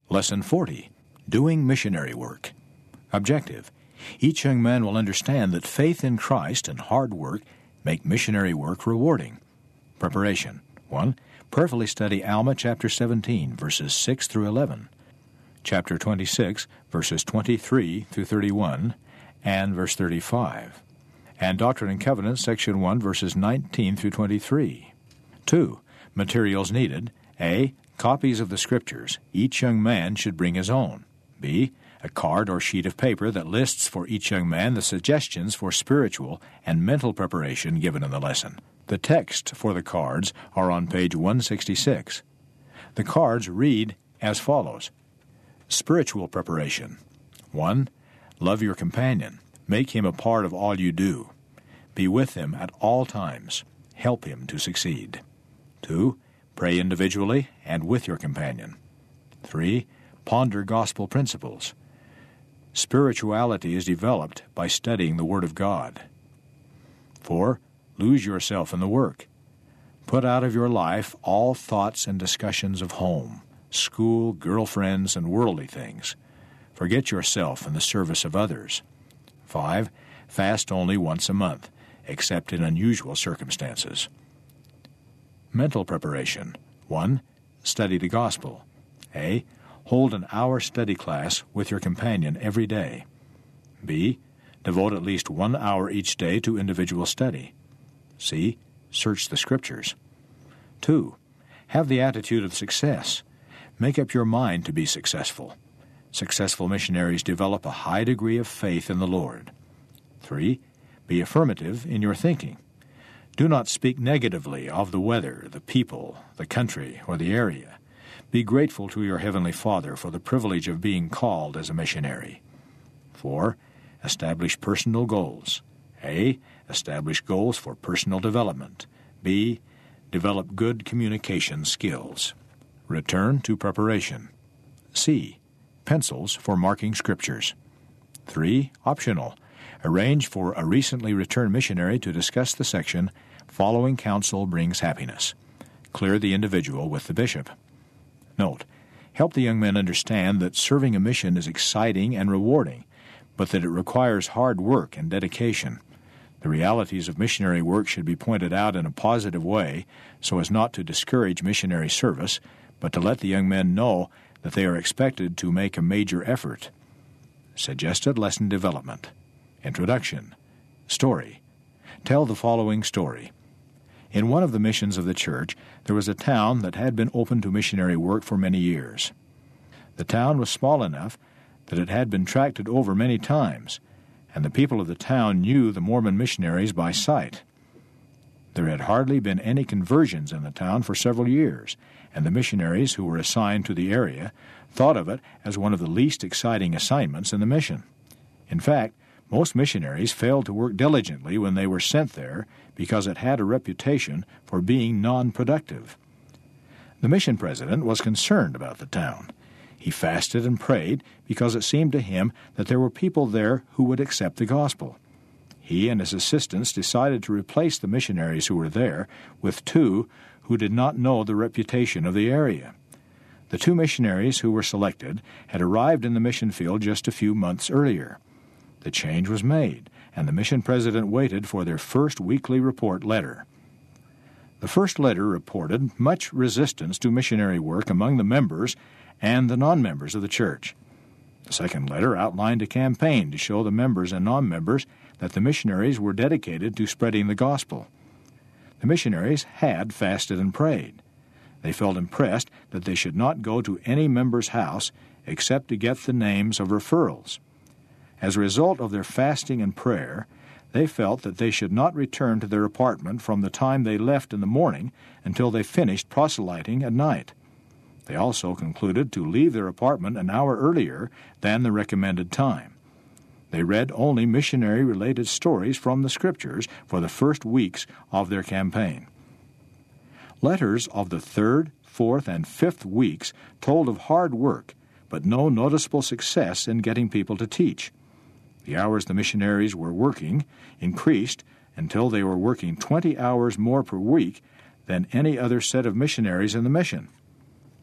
Lesson 40. Doing Missionary Work. Objective. Each young man will understand that faith in Christ and hard work make missionary work rewarding. Preparation. 1. Prayerfully study Alma chapter 17, verses 6 through 11, chapter 26, verses 23 through 31, and verse 35, and Doctrine and Covenants, section 1, verses 19 through 23. 2. Materials needed. A. Copies of the Scriptures. Each young man should bring his own. B. A card or sheet of paper that lists for each young man the suggestions for spiritual and mental preparation given in the lesson. The text for the cards are on page 166. The cards read as follows. Spiritual preparation. 1. Love your companion. Make him a part of all you do. Be with him at all times. Help him to succeed. 2. Pray individually and with your companion. 3. Ponder gospel principles. Spirituality is developed by studying the Word of God. 4. Lose yourself in the work. Put out of your life all thoughts and discussions of home, school, girlfriends, and worldly things. Forget yourself in the service of others. 5. Fast only once a month, except in unusual circumstances. Mental preparation. 1. Study the gospel. A. Hold an hour study class with your companion every day. B. Devote at least 1 hour each day to individual study. C. Search the Scriptures. 2. Have the attitude of success. Make up your mind to be successful. Successful missionaries develop a high degree of faith in the Lord. 3. Be affirmative in your thinking. Do not speak negatively of the weather, the people, the country, or the area. Be grateful to your Heavenly Father for the privilege of being called as a missionary. 4. Establish personal goals. A. Establish goals for personal development. B. Develop good communication skills. Return to preparation. C. Pencils for marking scriptures. 3. Optional. Arrange for a recently returned missionary to discuss the section, Following Counsel Brings Happiness. Clear the individual with the bishop. Note, help the young men understand that serving a mission is exciting and rewarding, but that it requires hard work and dedication. The realities of missionary work should be pointed out in a positive way so as not to discourage missionary service, but to let the young men know that they are expected to make a major effort. Suggested lesson development. Introduction. Story. Tell the following story. In one of the missions of the church, there was a town that had been open to missionary work for many years. The town was small enough that it had been tracted over many times, and the people of the town knew the Mormon missionaries by sight. There had hardly been any conversions in the town for several years, and the missionaries who were assigned to the area thought of it as one of the least exciting assignments in the mission. In fact, most missionaries failed to work diligently when they were sent there because it had a reputation for being non-productive. The mission president was concerned about the town. He fasted and prayed because it seemed to him that there were people there who would accept the gospel. He and his assistants decided to replace the missionaries who were there with 2 who did not know the reputation of the area. The 2 missionaries who were selected had arrived in the mission field just a few months earlier. The change was made, and the mission president waited for their first weekly report letter. The first letter reported much resistance to missionary work among the members and the non-members of the church. The second letter outlined a campaign to show the members and non-members that the missionaries were dedicated to spreading the gospel. The missionaries had fasted and prayed. They felt impressed that they should not go to any member's house except to get the names of referrals. As a result of their fasting and prayer, they felt that they should not return to their apartment from the time they left in the morning until they finished proselyting at night. They also concluded to leave their apartment an hour earlier than the recommended time. They read only missionary-related stories from the Scriptures for the first weeks of their campaign. Letters of the 3rd, 4th, and 5th weeks told of hard work, but no noticeable success in getting people to teach. The hours the missionaries were working increased until they were working 20 hours more per week than any other set of missionaries in the mission.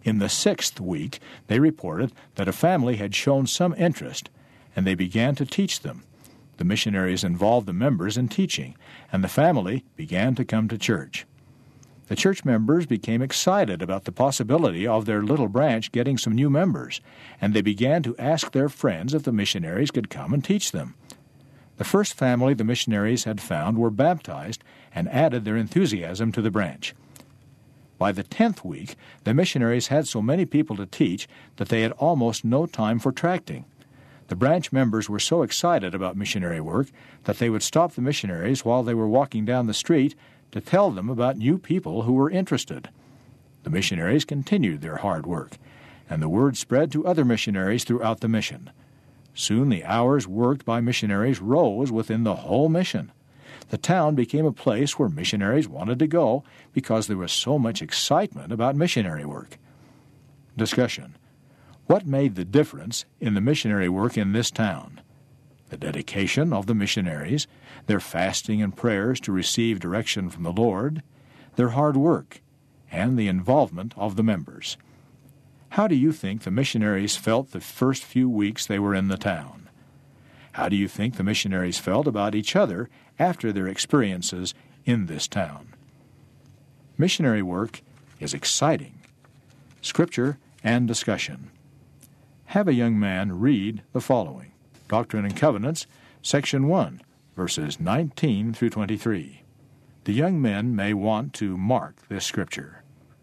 In the 6th week, they reported that a family had shown some interest, and they began to teach them. The missionaries involved the members in teaching, and the family began to come to church. The church members became excited about the possibility of their little branch getting some new members, and they began to ask their friends if the missionaries could come and teach them. The first family the missionaries had found were baptized and added their enthusiasm to the branch. By the 10th week, the missionaries had so many people to teach that they had almost no time for tracting. The branch members were so excited about missionary work that they would stop the missionaries while they were walking down the street to tell them about new people who were interested. The missionaries continued their hard work, and the word spread to other missionaries throughout the mission. Soon the hours worked by missionaries rose within the whole mission. The town became a place where missionaries wanted to go because there was so much excitement about missionary work. Discussion. What made the difference in the missionary work in this town? The dedication of the missionaries, their fasting and prayers to receive direction from the Lord, their hard work, and the involvement of the members. How do you think the missionaries felt the first few weeks they were in the town? How do you think the missionaries felt about each other after their experiences in this town? Missionary work is exciting. Scripture and discussion. Have a young man read the following. Doctrine and Covenants, Section 1, verses 19 through 23. The young men may want to mark this scripture.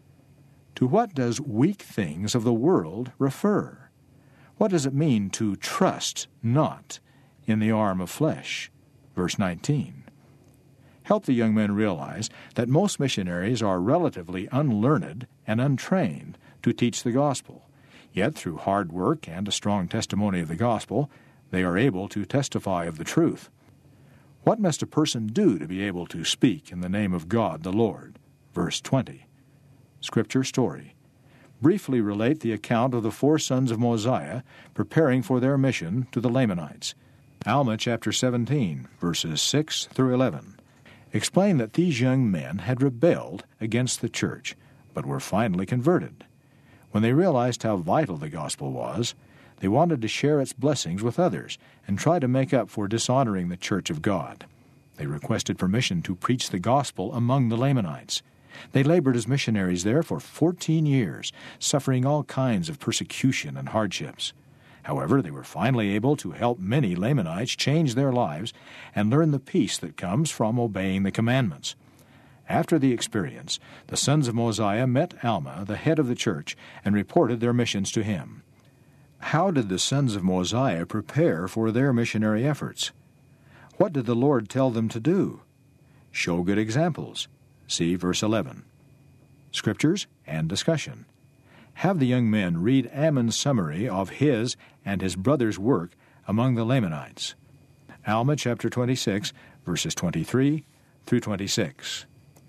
To what does weak things of the world refer? What does it mean to trust not in the arm of flesh? Verse 19. Help the young men realize that most missionaries are relatively unlearned and untrained to teach the gospel. Yet through hard work and a strong testimony of the gospel, they are able to testify of the truth. What must a person do to be able to speak in the name of God the Lord? Verse 20. Scripture story. Briefly relate the account of the 4 sons of Mosiah preparing for their mission to the Lamanites. Alma chapter 17, verses 6 through 11. Explain that these young men had rebelled against the church, but were finally converted. When they realized how vital the gospel was, they wanted to share its blessings with others and try to make up for dishonoring the church of God. They requested permission to preach the gospel among the Lamanites. They labored as missionaries there for 14 years, suffering all kinds of persecution and hardships. However, they were finally able to help many Lamanites change their lives and learn the peace that comes from obeying the commandments. After the experience, the sons of Mosiah met Alma, the head of the church, and reported their missions to him. How did the sons of Mosiah prepare for their missionary efforts? What did the Lord tell them to do? Show good examples. See verse 11. Scriptures and discussion. Have the young men read Ammon's summary of his and his brother's work among the Lamanites. Alma chapter 26, verses 23 through 26.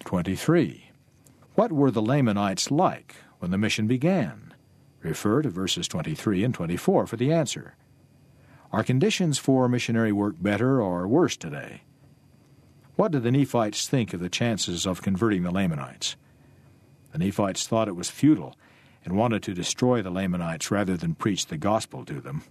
23. What were the Lamanites like when the mission began? Refer to verses 23 and 24 for the answer. Are conditions for missionary work better or worse today? What did the Nephites think of the chances of converting the Lamanites? The Nephites thought it was futile and wanted to destroy the Lamanites rather than preach the gospel to them.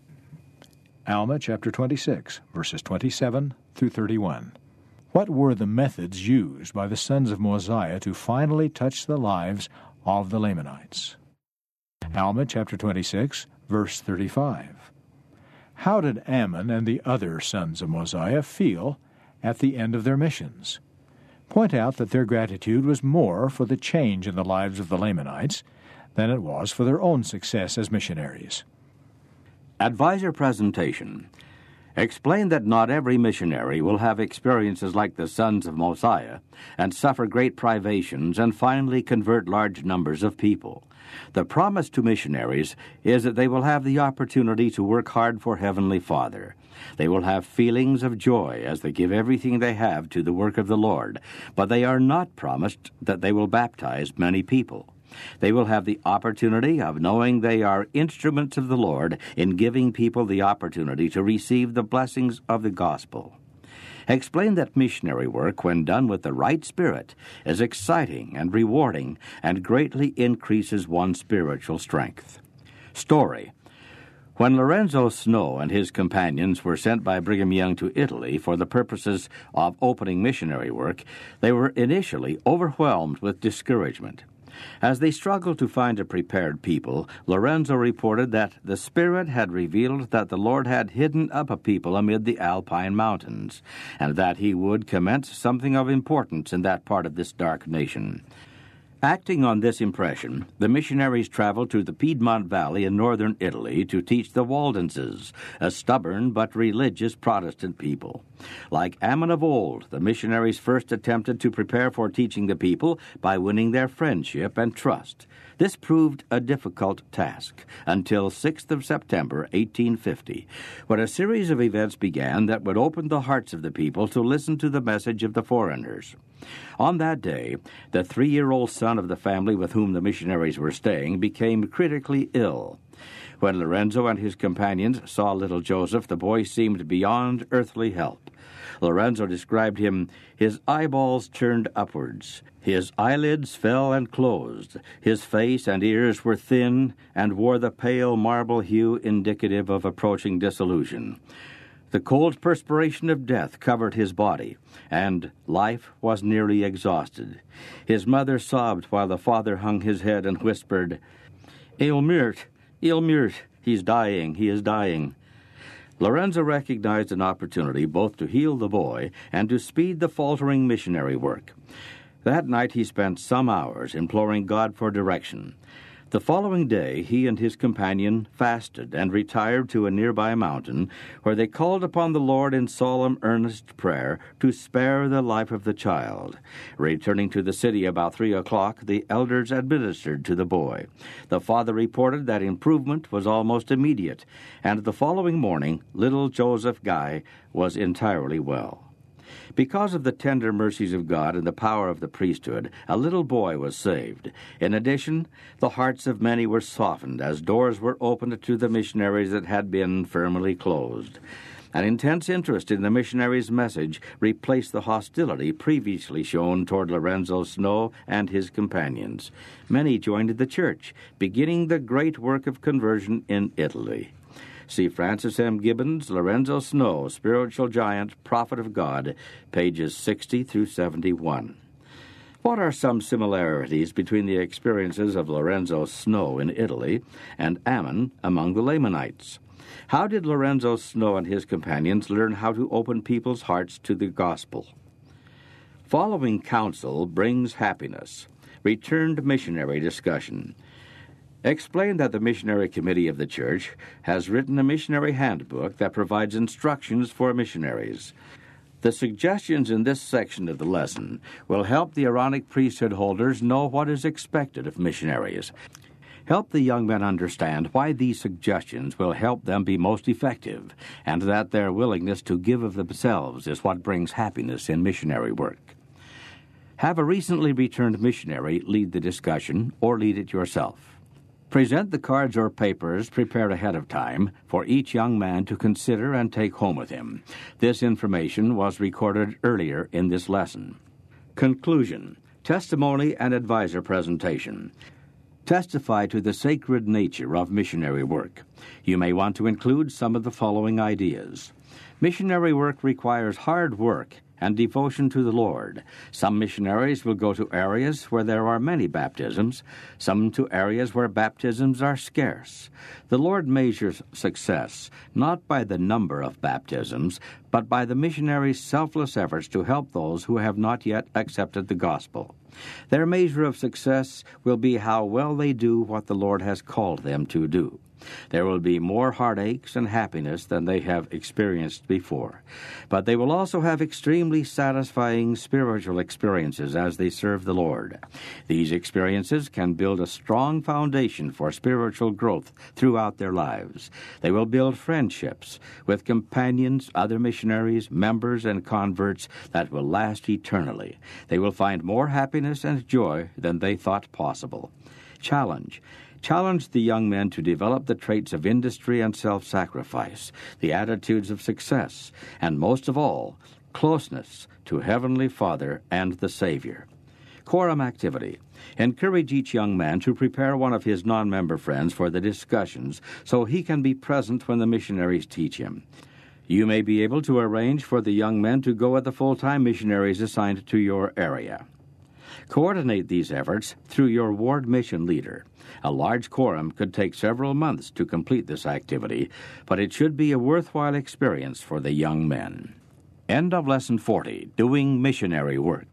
Alma chapter 26, verses 27 through 31. What were the methods used by the sons of Mosiah to finally touch the lives of the Lamanites? Alma chapter 26, verse 35. How did Ammon and the other sons of Mosiah feel at the end of their missions? Point out that their gratitude was more for the change in the lives of the Lamanites than it was for their own success as missionaries. Advisor presentation. Explain that not every missionary will have experiences like the sons of Mosiah and suffer great privations and finally convert large numbers of people. The promise to missionaries is that they will have the opportunity to work hard for Heavenly Father. They will have feelings of joy as they give everything they have to the work of the Lord, but they are not promised that they will baptize many people. They will have the opportunity of knowing they are instruments of the Lord in giving people the opportunity to receive the blessings of the gospel. Explain that missionary work, when done with the right spirit, is exciting and rewarding and greatly increases one's spiritual strength. Story. When Lorenzo Snow and his companions were sent by Brigham Young to Italy for the purposes of opening missionary work, they were initially overwhelmed with discouragement. As they struggled to find a prepared people, Lorenzo reported that the Spirit had revealed that the Lord had hidden up a people amid the Alpine mountains, and that he would commence something of importance in that part of this dark nation. Acting on this impression, the missionaries traveled to the Piedmont Valley in northern Italy to teach the Waldenses, a stubborn but religious Protestant people. Like Ammon of old, the missionaries first attempted to prepare for teaching the people by winning their friendship and trust. This proved a difficult task until 6th of September, 1850, when a series of events began that would open the hearts of the people to listen to the message of the foreigners. On that day, the 3-year-old son of the family with whom the missionaries were staying became critically ill. When Lorenzo and his companions saw little Joseph, the boy seemed beyond earthly help. Lorenzo described him, his eyeballs turned upwards. His eyelids fell and closed. His face and ears were thin and wore the pale marble hue indicative of approaching dissolution. The cold perspiration of death covered his body, and life was nearly exhausted. His mother sobbed while the father hung his head and whispered, Il meurt, he's dying, he is dying. Lorenzo recognized an opportunity both to heal the boy and to speed the faltering missionary work. That night he spent some hours imploring God for direction. The following day he and his companion fasted and retired to a nearby mountain, where they called upon the Lord in solemn, earnest prayer to spare the life of the child. Returning to the city about 3 o'clock, the elders administered to the boy. The father reported that improvement was almost immediate, and the following morning little Joseph Guy was entirely well. Because of the tender mercies of God and the power of the priesthood, a little boy was saved. In addition, the hearts of many were softened as doors were opened to the missionaries that had been firmly closed. An intense interest in the missionaries' message replaced the hostility previously shown toward Lorenzo Snow and his companions. Many joined the church, beginning the great work of conversion in Italy. See Francis M. Gibbons, Lorenzo Snow, Spiritual Giant, Prophet of God, pages 60 through 71. What are some similarities between the experiences of Lorenzo Snow in Italy and Ammon among the Lamanites? How did Lorenzo Snow and his companions learn how to open people's hearts to the gospel? Following counsel brings happiness. Returned missionary discussion. Explain that the Missionary Committee of the Church has written a missionary handbook that provides instructions for missionaries. The suggestions in this section of the lesson will help the Aaronic priesthood holders know what is expected of missionaries. Help the young men understand why these suggestions will help them be most effective, and that their willingness to give of themselves is what brings happiness in missionary work. Have a recently returned missionary lead the discussion, or lead it yourself. Present the cards or papers prepared ahead of time for each young man to consider and take home with him. This information was recorded earlier in this lesson. Conclusion. Testimony and advisor presentation. Testify to the sacred nature of missionary work. You may want to include some of the following ideas. Missionary work requires hard work and devotion to the Lord. Some missionaries will go to areas where there are many baptisms, some to areas where baptisms are scarce. The Lord measures success not by the number of baptisms, but by the missionaries' selfless efforts to help those who have not yet accepted the gospel. Their measure of success will be how well they do what the Lord has called them to do. There will be more heartaches and happiness than they have experienced before. But they will also have extremely satisfying spiritual experiences as they serve the Lord. These experiences can build a strong foundation for spiritual growth throughout their lives. They will build friendships with companions, other missionaries, members, and converts that will last eternally. They will find more happiness and joy than they thought possible. Challenge the young men to develop the traits of industry and self-sacrifice, the attitudes of success, and most of all, closeness to Heavenly Father and the Savior. Quorum activity. Encourage each young man to prepare one of his non-member friends for the discussions so he can be present when the missionaries teach him. You may be able to arrange for the young men to go with the full-time missionaries assigned to your area. Coordinate these efforts through your ward mission leader. A large quorum could take several months to complete this activity, but it should be a worthwhile experience for the young men. End of Lesson 40, Doing Missionary Work.